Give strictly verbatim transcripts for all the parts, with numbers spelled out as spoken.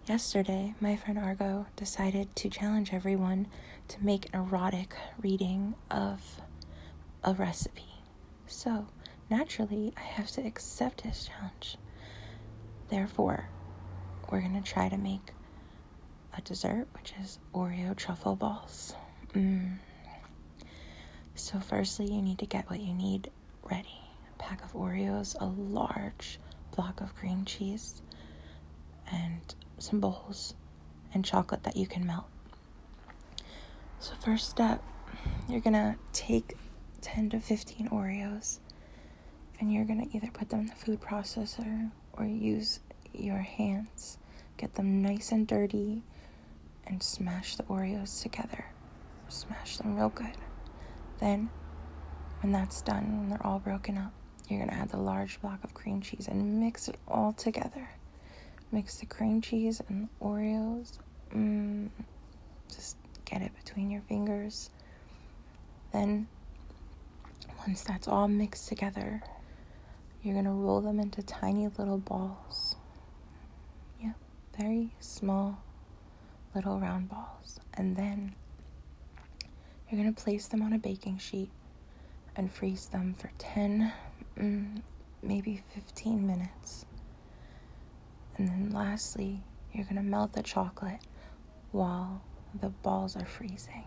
Yesterday, my friend Argo decided to challenge everyone to make an erotic reading of a recipe. So, naturally, I have to accept his challenge. Therefore, we're going to try to make a dessert, which is Oreo truffle balls. Mm. So firstly, you need to get what you need ready. A pack of Oreos, a large block of cream cheese, and some bowls and chocolate that you can melt. So first step, you're going to take ten to fifteen Oreos, and you're going to either put them in the food processor or use your hands. Get them nice and dirty and smash the Oreos together. Smash them real good. Then, when that's done, when they're all broken up, you're going to add the large block of cream cheese and mix it all together. Mix the cream cheese and the Oreos. Mm, just get it between your fingers. Then, once that's all mixed together, you're going to roll them into tiny little balls. Yeah, very small little round balls. And then you're going to place them on a baking sheet and freeze them for ten, mm, maybe fifteen minutes. And then lastly, you're going to melt the chocolate while the balls are freezing.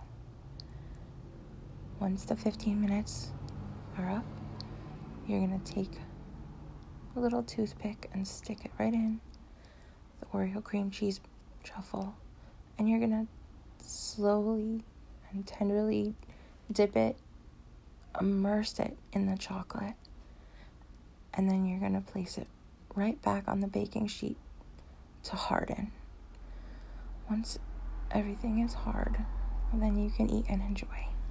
Once the fifteen minutes are up, you're going to take a little toothpick and stick it right in the Oreo cream cheese truffle, and you're going to slowly and tenderly dip it, immerse it in the chocolate, and then you're going to place it right back on the baking sheet to harden. Once everything is hard, then you can eat and enjoy.